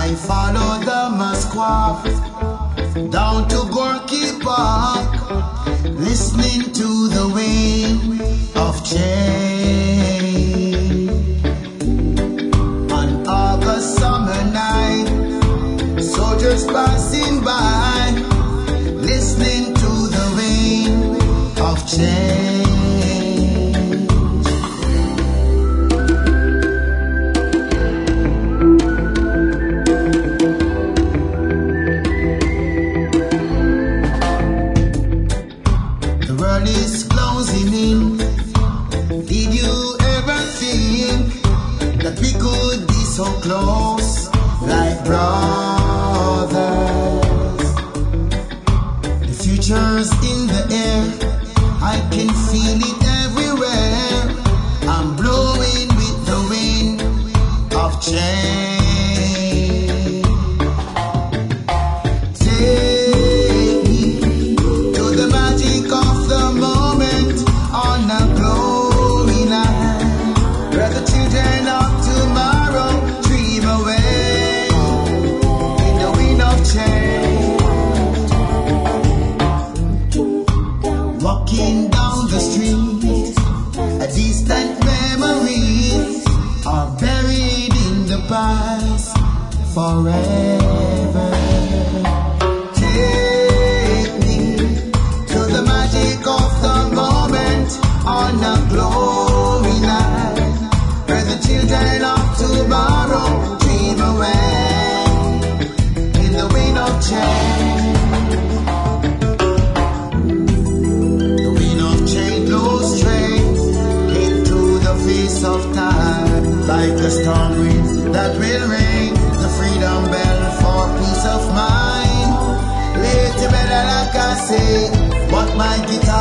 I follow the Musquaf down to Gorky Park, listening to the wind of change. On August summer night, soldiers passing by, listening to the wind of change. The world is closing in. Did you ever think that we could be so close, like brothers? The future's in the air, I can feel it everywhere. I'm blowing with the wind of change. Take me to the magic of the moment on a glory night, where the children of tomorrow dream away in the wind of change. Walking down the street, a distant memories are buried in the past forever. Take me to the magic of the moment on a glory night, where the children of tomorrow dream away in the wind of change. The wind of change blows straight into the face of time, like a storm wind that will ring the freedom bell for peace of mind. Later better like I say, what my guitar